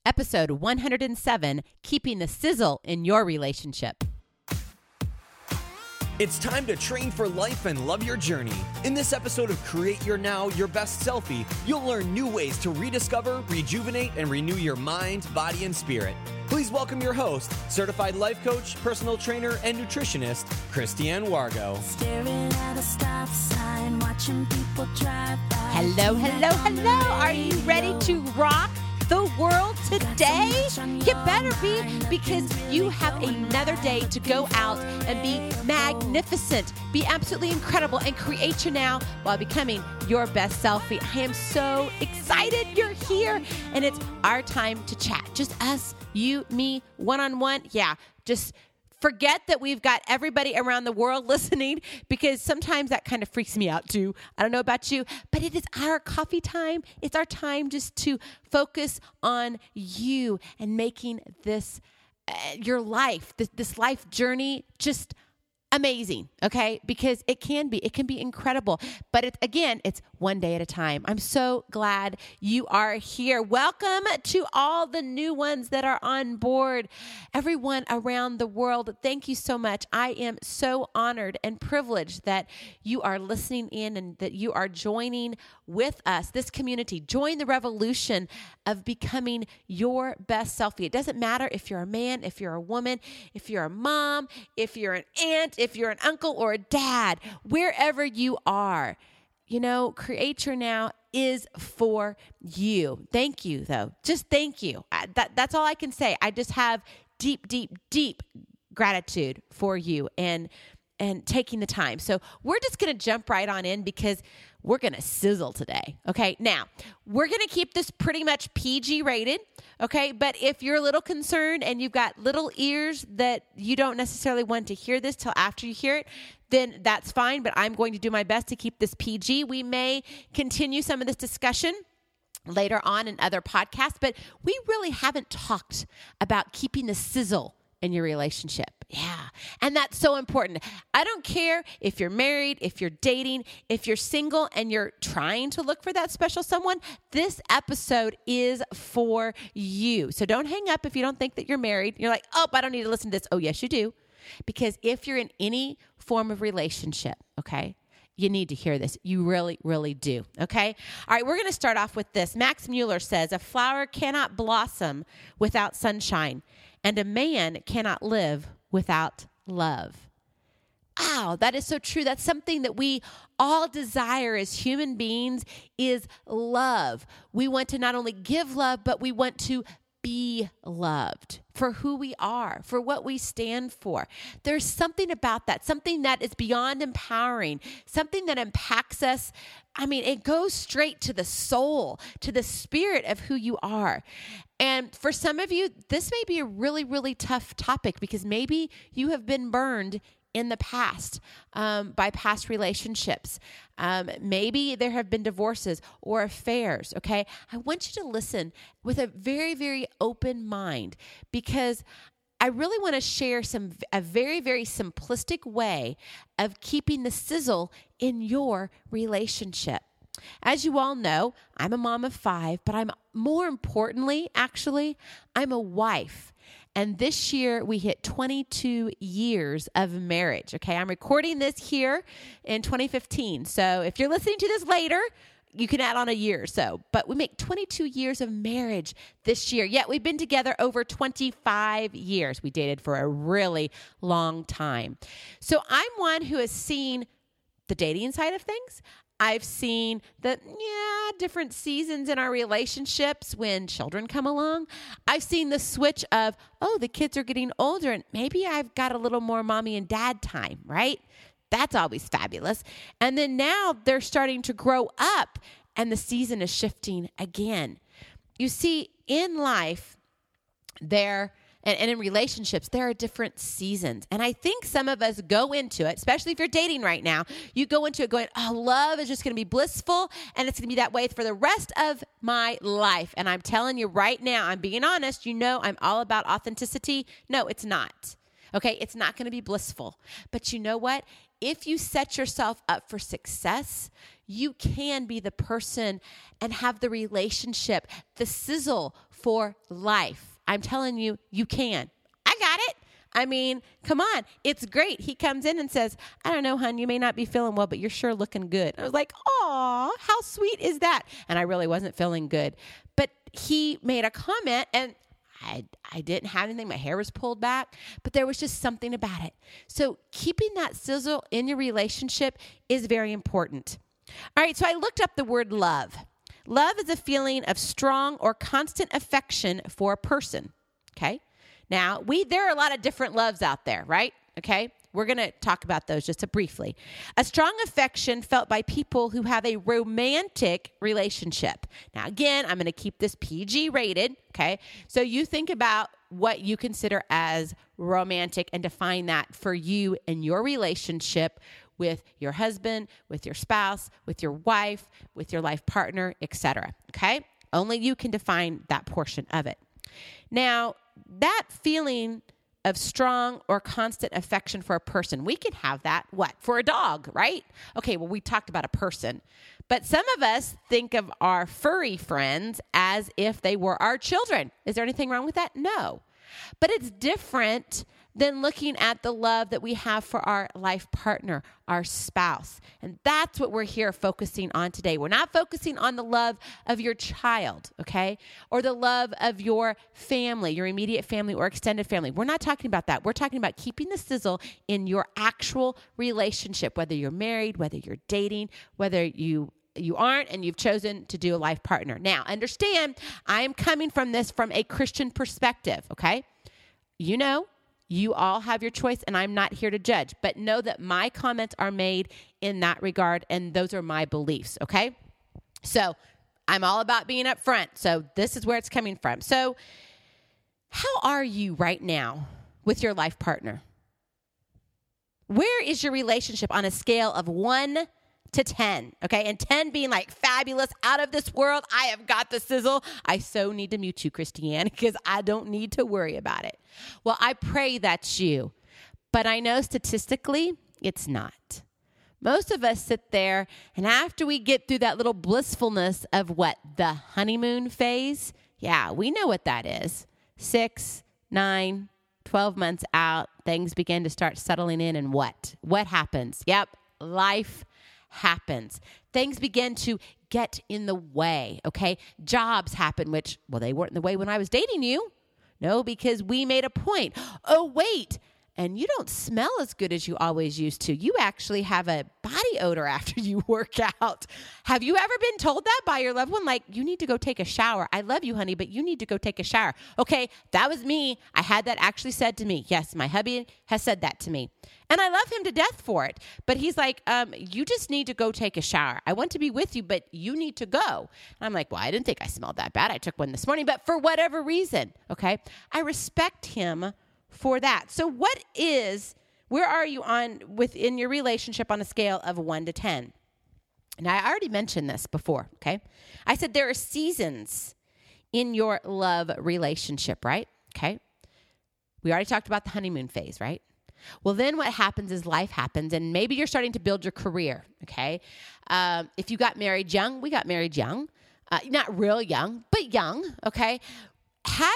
Episode 107, Keeping the Sizzle in Your Relationship. It's time to train for life and love your journey. In this episode of Create Your Now, Your Best Selfie, you'll learn new ways to rediscover, rejuvenate, and renew your mind, body, and spirit. Please welcome your host, certified life coach, personal trainer, and nutritionist, Christiane Wargo. Staring at a stop sign, watching people drive by. Hello, hello, hello. Are you ready to rock the world today? You better be, because you have another day to go out and be magnificent, be absolutely incredible, and create your now while becoming your best selfie. I am so excited you're here, and it's our time to chat. Just us, you, me, one-on-one. Yeah, just forget that we've got everybody around the world listening, because sometimes that kind of freaks me out too. I don't know about you, but it is our coffee time. It's our time just to focus on you and making this your life, this life journey just amazing, okay? Because it can be incredible. But it's one day at a time. I'm so glad you are here. Welcome to all the new ones that are on board. Everyone around the world, thank you so much. I am so honored and privileged that you are listening in and that you are joining with us, this community. Join the revolution of becoming your best selfie. It doesn't matter if you're a man, if you're a woman, if you're a mom, if you're an aunt, if you're an uncle or a dad, wherever you are, Create Your Now is for you. Thank you, though. Just thank you. That's all I can say. I just have deep, deep, deep gratitude for you and taking the time. So we're just going to jump right on in, because we're going to sizzle today. Okay. Now, we're going to keep this pretty much PG rated. Okay. But if you're a little concerned and you've got little ears that you don't necessarily want to hear this till after you hear it, then that's fine. But I'm going to do my best to keep this PG. We may continue some of this discussion later on in other podcasts, but we really haven't talked about keeping the sizzle in your relationship. Yeah. And that's so important. I don't care if you're married, if you're dating, if you're single and you're trying to look for that special someone, this episode is for you. So don't hang up if you don't think that you're married. You're like, oh, I don't need to listen to this. Oh, yes, you do. Because if you're in any form of relationship, okay, you need to hear this. You really, really do. Okay. All right. We're going to start off with this. Max Mueller says, a flower cannot blossom without sunshine, and a man cannot live without love. Wow, that is so true. That's something that we all desire as human beings, is love. We want to not only give love, but we want to be loved for who we are, for what we stand for. There's something about that, something that is beyond empowering, something that impacts us. I mean, it goes straight to the soul, to the spirit of who you are. And for some of you, this may be a really, really tough topic, because maybe you have been burned in the past by past relationships. Maybe there have been divorces or affairs, okay? I want you to listen with a very, very open mind, because I really want to share a very, very simplistic way of keeping the sizzle in your relationship. As you all know, I'm a mom of 5, but I'm more importantly, actually, I'm a wife. And this year we hit 22 years of marriage. Okay. I'm recording this here in 2015. So if you're listening to this later, you can add on a year or so, but we make 22 years of marriage this year. Yet we've been together over 25 years. We dated for a really long time. So I'm one who has seen the dating side of things. I've seen the different seasons in our relationships when children come along. I've seen the switch of, the kids are getting older and maybe I've got a little more mommy and dad time, right? That's always fabulous. And then now they're starting to grow up and the season is shifting again. You see, in life, and in relationships, there are different seasons. And I think some of us go into it, especially if you're dating right now, you go into it going, love is just going to be blissful and it's going to be that way for the rest of my life. And I'm telling you right now, I'm being honest, I'm all about authenticity. No, it's not. Okay, it's not going to be blissful. But you know what? If you set yourself up for success, you can be the person and have the relationship, the sizzle for life. I'm telling you, you can. I got it. I mean, come on. It's great. He comes in and says, I don't know, hon, you may not be feeling well, but you're sure looking good. I was like, aw, how sweet is that? And I really wasn't feeling good. But he made a comment, and I didn't have anything. My hair was pulled back, but there was just something about it. So keeping that sizzle in your relationship is very important. All right, so I looked up the word love. Love is a feeling of strong or constant affection for a person, okay? Now, there are a lot of different loves out there, right? Okay? We're going to talk about those just briefly. A strong affection felt by people who have a romantic relationship. Now, again, I'm going to keep this PG rated, okay? So you think about what you consider as romantic and define that for you in your relationship with your husband, with your spouse, with your wife, with your life partner, etc. Okay? Only you can define that portion of it. Now, that feeling of strong or constant affection for a person, we can have that, for a dog, right? Okay, well, we talked about a person. But some of us think of our furry friends as if they were our children. Is there anything wrong with that? No. But it's different than looking at the love that we have for our life partner, our spouse. And that's what we're here focusing on today. We're not focusing on the love of your child, okay? Or the love of your family, your immediate family or extended family. We're not talking about that. We're talking about keeping the sizzle in your actual relationship, whether you're married, whether you're dating, whether you aren't, and you've chosen to do a life partner. Now, understand, I am coming from this from a Christian perspective, okay? You know, you all have your choice, and I'm not here to judge, but know that my comments are made in that regard, and those are my beliefs, okay? So I'm all about being upfront, so this is where it's coming from. So how are you right now with your life partner? Where is your relationship on a scale of 1 to 10, okay? And 10 being like fabulous, out of this world, I have got the sizzle. I so need to mute you, Christiane, because I don't need to worry about it. Well, I pray that's you, but I know statistically it's not. Most of us sit there, and after we get through that little blissfulness of the honeymoon phase, yeah, we know what that is. 6, 9, 12 months out, things begin to start settling in, and what happens? Yep, life happens. Things begin to get in the way, okay? Jobs happen, which, they weren't in the way when I was dating you. No, because we made a point. Oh, wait, and you don't smell as good as you always used to. You actually have a body odor after you work out. Have you ever been told that by your loved one? Like, you need to go take a shower. I love you, honey, but you need to go take a shower. Okay, that was me. I had that actually said to me. Yes, my hubby has said that to me. And I love him to death for it. But he's like, you just need to go take a shower. I want to be with you, but you need to go. And I'm like, well, I didn't think I smelled that bad. I took one this morning, but for whatever reason, okay, I respect him for that. So where are you within your relationship on a scale of 1 to 10? Now, I already mentioned this before, okay? I said there are seasons in your love relationship, right? Okay. We already talked about the honeymoon phase, right? Well, then what happens is life happens, and maybe you're starting to build your career, okay? If you got married young, we got married young. Not real young, but young, okay? Had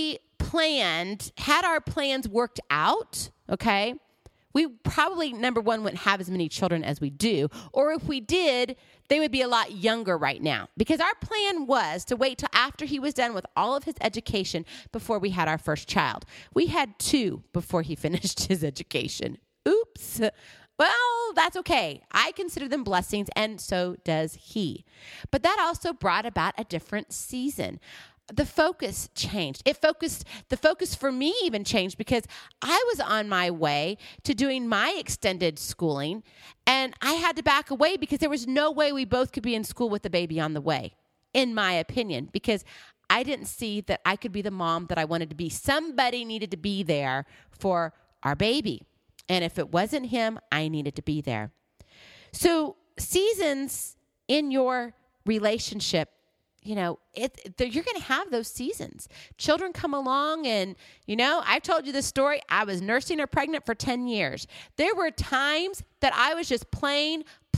our plans worked out, okay, we probably, number one, wouldn't have as many children as we do. Or if we did, they would be a lot younger right now. Because our plan was to wait till after he was done with all of his education before we had our first child. We had 2 before he finished his education. Oops. Well, that's okay. I consider them blessings, and so does he. But that also brought about a different season. The focus changed. The focus for me even changed because I was on my way to doing my extended schooling, and I had to back away because there was no way we both could be in school with the baby on the way, in my opinion, because I didn't see that I could be the mom that I wanted to be. Somebody needed to be there for our baby. And if it wasn't him, I needed to be there. So seasons in your relationship, you're going to have those seasons. Children come along and, I've told you this story. I was nursing her pregnant for 10 years. There were times that I was just plain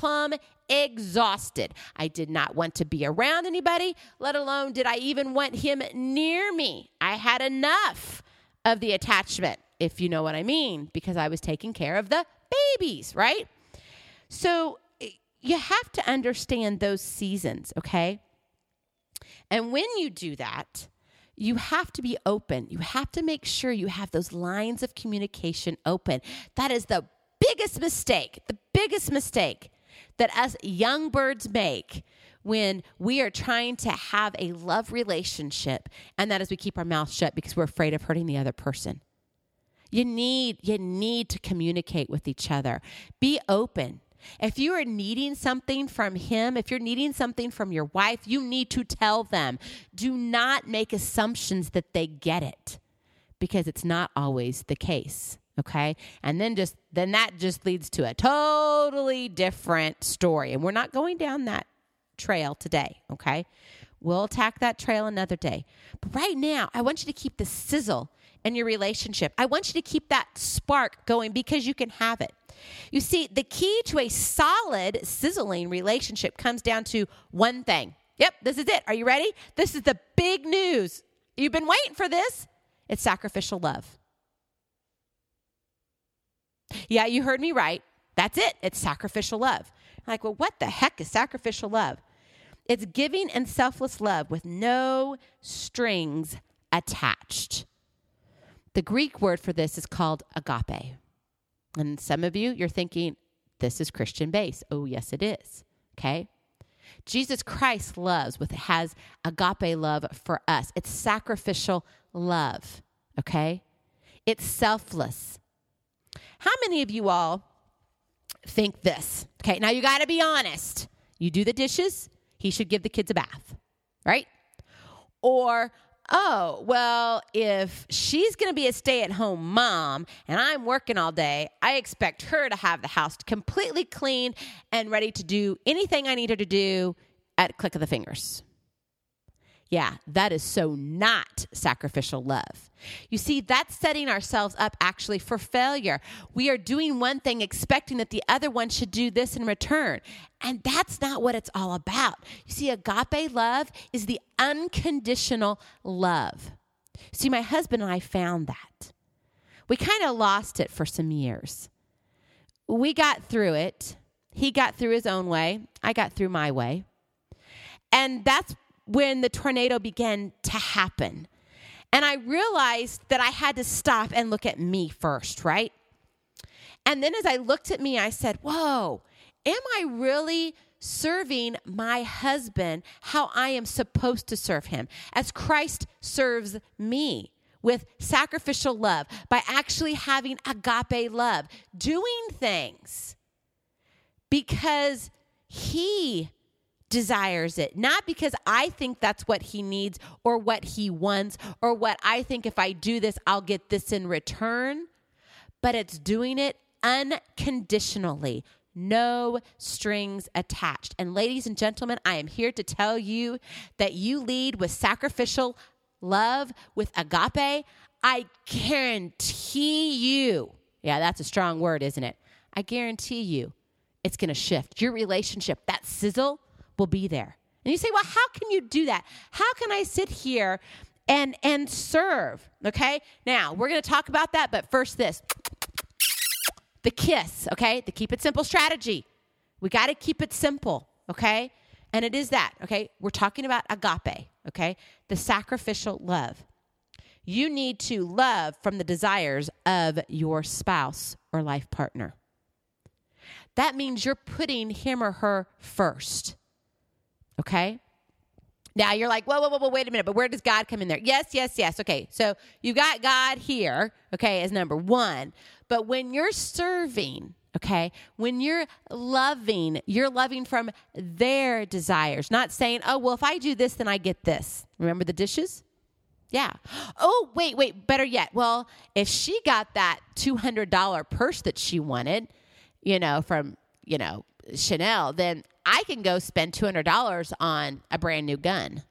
plumb exhausted. I did not want to be around anybody, let alone did I even want him near me. I had enough of the attachment, if you know what I mean, because I was taking care of the babies, right? So you have to understand those seasons, okay? And when you do that, you have to be open. You have to make sure you have those lines of communication open. That is the biggest mistake that us young birds make when we are trying to have a love relationship, and that is we keep our mouth shut because we're afraid of hurting the other person. You need to communicate with each other. Be open. If you are needing something from him, if you're needing something from your wife, you need to tell them. Do not make assumptions that they get it, because it's not always the case, okay? And then that just leads to a totally different story. And we're not going down that trail today, okay? We'll attack that trail another day. But right now, I want you to keep the sizzle in your relationship. I want you to keep that spark going, because you can have it. You see, the key to a solid, sizzling relationship comes down to one thing. Yep, this is it. Are you ready? This is the big news. You've been waiting for this. It's sacrificial love. Yeah, you heard me right. That's it. It's sacrificial love. Like, well, what the heck is sacrificial love? It's giving and selfless love with no strings attached. The Greek word for this is called agape. And some of you, you're thinking, this is Christian based. Oh, yes, it is. Okay? Jesus Christ has agape love for us. It's sacrificial love. Okay? It's selfless. How many of you all think this? Okay, now you got to be honest. You do the dishes, he should give the kids a bath, right? Or, oh, well, if she's going to be a stay-at-home mom and I'm working all day, I expect her to have the house completely clean and ready to do anything I need her to do at a click of the fingers. Yeah, that is so not sacrificial love. You see, that's setting ourselves up actually for failure. We are doing one thing expecting that the other one should do this in return. And that's not what it's all about. You see, agape love is the unconditional love. See, my husband and I found that. We kind of lost it for some years. We got through it. He got through his own way. I got through my way. And that's when the tornado began to happen. And I realized that I had to stop and look at me first, right? And then as I looked at me, I said, whoa, am I really serving my husband how I am supposed to serve him, as Christ serves me, with sacrificial love, by actually having agape love, doing things because he desires it, not because I think that's what he needs or what he wants or what I think if I do this, I'll get this in return, but it's doing it unconditionally, no strings attached. And ladies and gentlemen, I am here to tell you that you lead with sacrificial love, with agape. I guarantee you, yeah, that's a strong word, isn't it? I guarantee you it's going to shift. Your relationship, that sizzle, will be there. And you say, well, how can you do that? How can I sit here and serve? Okay? Now, we're going to talk about that, but first this. The kiss, okay? The keep it simple strategy. We got to keep it simple, okay? And it is that, okay? We're talking about agape, okay? The sacrificial love. You need to love from the desires of your spouse or life partner. That means you're putting him or her first. Okay? Now you're like, whoa, wait a minute, but where does God come in there? Yes. Okay, so you've got God here, okay, as number one. But when you're serving, okay, when you're loving from their desires, not saying, oh, well, if I do this, then I get this. Remember the dishes? Yeah. Oh, wait, better yet. Well, if she got that $200 purse that she wanted, from, Chanel, then I can go spend $200 on a brand new gun.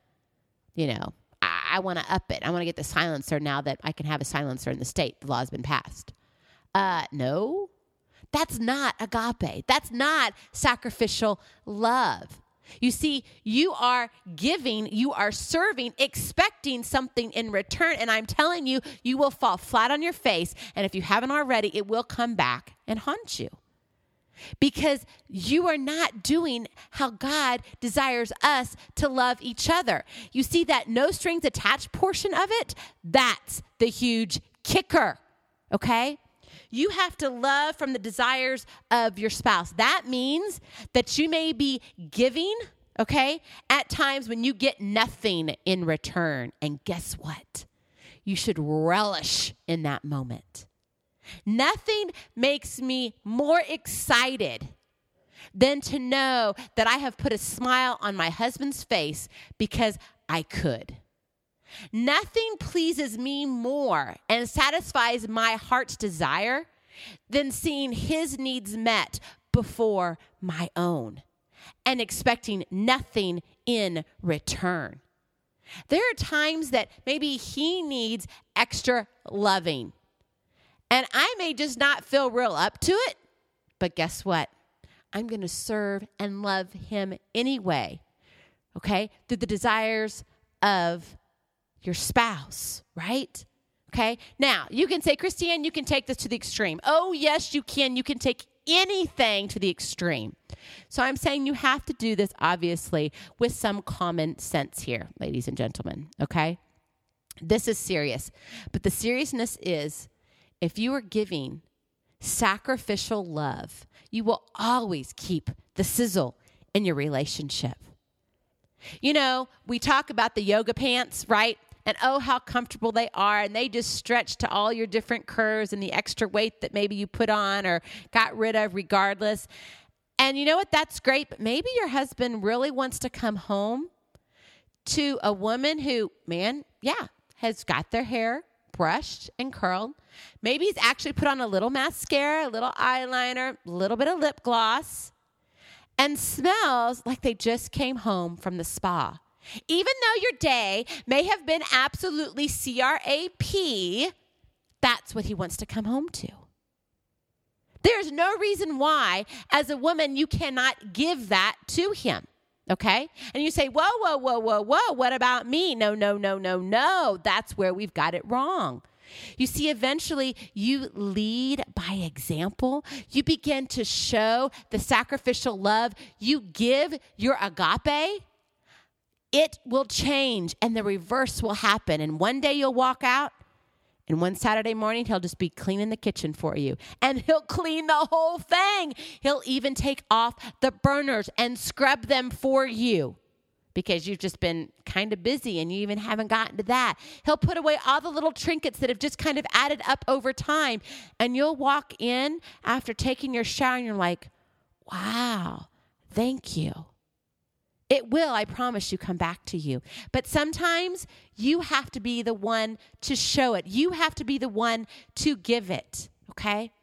I want to up it. I want to get the silencer now that I can have a silencer in the state. The law's been passed. No, That's not agape. That's not sacrificial love. You see, you are giving, you are serving, expecting something in return. And I'm telling you, you will fall flat on your face. And if you haven't already, it will come back and haunt you. Because you are not doing how God desires us to love each other. You see that no strings attached portion of it? That's the huge kicker, okay? You have to love from the desires of your spouse. That means that you may be giving, okay, at times when you get nothing in return. And guess what? You should relish in that moment. Nothing makes me more excited than to know that I have put a smile on my husband's face because I could. Nothing pleases me more and satisfies my heart's desire than seeing his needs met before my own and expecting nothing in return. There are times that maybe he needs extra loving. And I may just not feel real up to it, but guess what? I'm going to serve and love him anyway, okay? Through the desires of your spouse, right? Okay? Now, you can say, Christiane, you can take this to the extreme. Oh, yes, you can. You can take anything to the extreme. So I'm saying you have to do this, obviously, with some common sense here, ladies and gentlemen, okay? This is serious. But the seriousness is, if you are giving sacrificial love, you will always keep the sizzle in your relationship. You know, we talk about the yoga pants, right? And oh, how comfortable they are. And they just stretch to all your different curves and the extra weight that maybe you put on or got rid of regardless. And you know what? That's great. But maybe your husband really wants to come home to a woman who, has got their hair brushed and curled. Maybe he's actually put on a little mascara, a little eyeliner, a little bit of lip gloss, and smells like they just came home from the spa. Even though your day may have been absolutely crap, that's what he wants to come home to. There's no reason why, as a woman, you cannot give that to him. Okay? And you say, whoa, what about me? No. That's where we've got it wrong. You see, eventually you lead by example. You begin to show the sacrificial love. You give your agape. It will change and the reverse will happen. And one day you'll walk out and one Saturday morning he'll just be cleaning the kitchen for you. And he'll clean the whole thing. He'll even take off the burners and scrub them for you because you've just been kind of busy and you even haven't gotten to that. He'll put away all the little trinkets that have just kind of added up over time. And you'll walk in after taking your shower and you're like, wow, thank you. It will, I promise you, come back to you. But sometimes you have to be the one to show it. You have to be the one to give it, okay?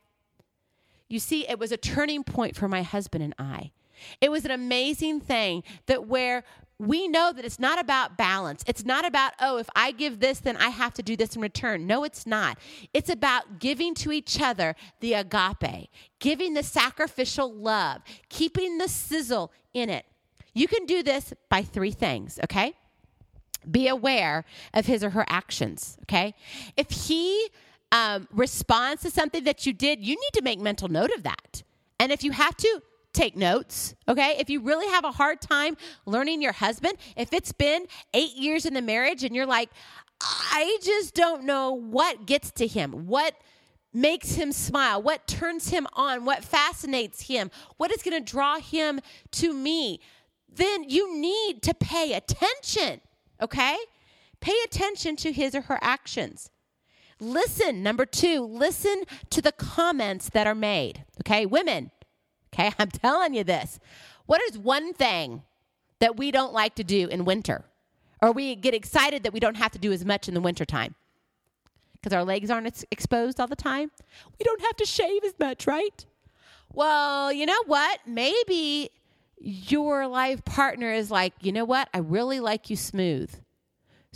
You see, it was a turning point for my husband and I. It was an amazing thing that where we know that it's not about balance. It's not about, oh, if I give this, then I have to do this in return. No, it's not. It's about giving to each other the agape, giving the sacrificial love, keeping the sizzle in it. You can do this by 3 things, okay? Be aware of his or her actions, okay? If he responds to something that you did, you need to make mental note of that. And if you have to, take notes, okay? If you really have a hard time learning your husband, if it's been 8 years in the marriage and you're like, I just don't know what gets to him, what makes him smile, what turns him on, what fascinates him, what is going to draw him to me, then you need to pay attention, okay? Pay attention to his or her actions. Listen, number 2, listen to the comments that are made, okay? Women, okay, I'm telling you this. What is one thing that we don't like to do in winter? Or we get excited that we don't have to do as much in the wintertime? Because our legs aren't exposed all the time? We don't have to shave as much, right? Well, you know what? Maybe your life partner is like, you know what? I really like you smooth.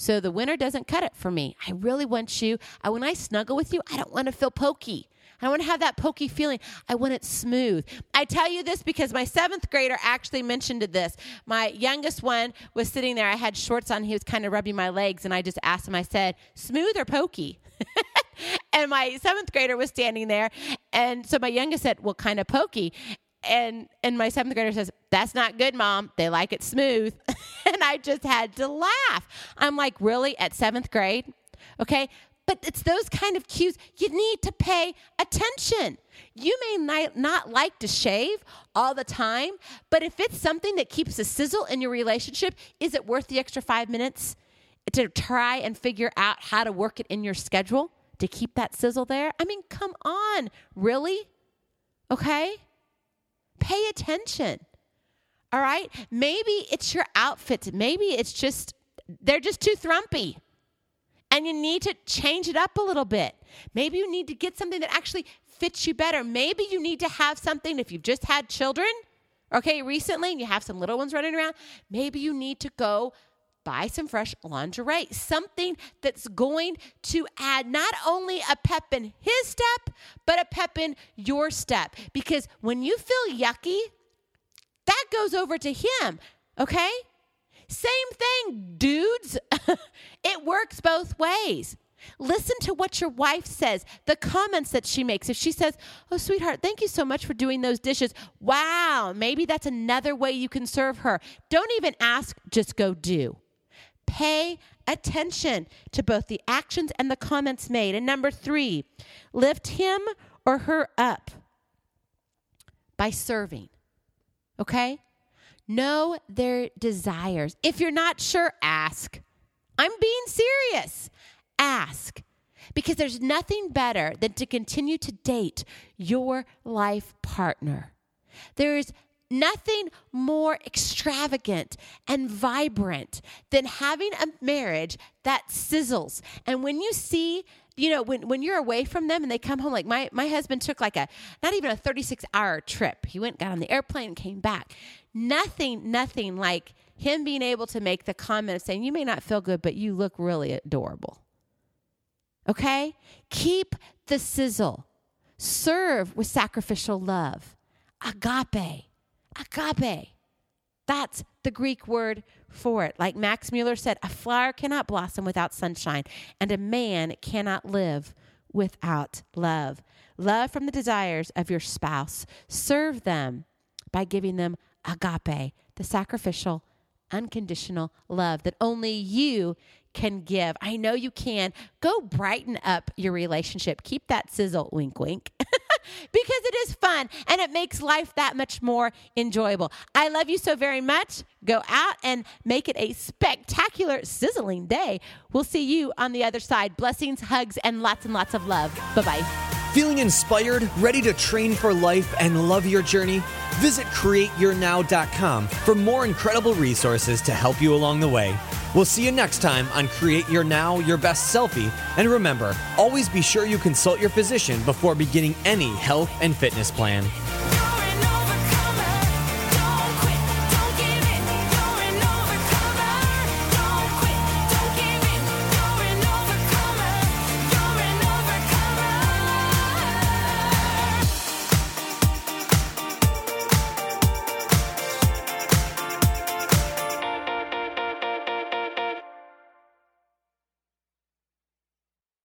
So the winter doesn't cut it for me. I really want you. When I snuggle with you, I don't want to feel pokey. I don't want to have that pokey feeling. I want it smooth. I tell you this because my 7th grader actually mentioned this. My youngest one was sitting there. I had shorts on. He was kind of rubbing my legs, and I just asked him, I said, smooth or pokey? And my 7th grader was standing there. And so my youngest said, well, kind of pokey. And my 7th grader says, that's not good, Mom. They like it smooth. And I just had to laugh. I'm like, really? At 7th grade? Okay. But it's those kind of cues. You need to pay attention. You may not like to shave all the time, but if it's something that keeps a sizzle in your relationship, is it worth the extra 5 minutes to try and figure out how to work it in your schedule to keep that sizzle there? I mean, come on. Really? Okay? Pay attention. All right? Maybe it's your outfits. Maybe it's just, they're just too thrumpy. And you need to change it up a little bit. Maybe you need to get something that actually fits you better. Maybe you need to have something, if you've just had children, okay, recently, and you have some little ones running around, maybe you need to go buy some fresh lingerie, something that's going to add not only a pep in his step, but a pep in your step. Because when you feel yucky, that goes over to him, okay? Same thing, dudes. It works both ways. Listen to what your wife says, the comments that she makes. If she says, oh, sweetheart, thank you so much for doing those dishes. Wow, maybe that's another way you can serve her. Don't even ask, just go do. Pay attention to both the actions and the comments made. And number 3, lift him or her up by serving, okay? Know their desires. If you're not sure, ask. I'm being serious. Ask. Because there's nothing better than to continue to date your life partner. There's nothing more extravagant and vibrant than having a marriage that sizzles. And when you see, when you're away from them and they come home, like my husband took like not even a 36-hour trip. He went, got on the airplane and came back. Nothing like him being able to make the comment saying, you may not feel good, but you look really adorable. Okay? Keep the sizzle. Serve with sacrificial love. Agape. Agape. That's the Greek word for it. Like Max Mueller said, a flower cannot blossom without sunshine, and a man cannot live without love. Love from the desires of your spouse. Serve them by giving them agape, the sacrificial, unconditional love that only you can give. I know you can. Go brighten up your relationship. Keep that sizzle, wink, wink. Because it is fun and it makes life that much more enjoyable. I love you so very much. Go out and make it a spectacular, sizzling day. We'll see you on the other side. Blessings, hugs, and lots of love. Bye-bye. Feeling inspired, ready to train for life and love your journey? Visit CreateYourNow.com for more incredible resources to help you along the way. We'll see you next time on Create Your Now, Your Best Selfie. And remember, always be sure you consult your physician before beginning any health and fitness plan.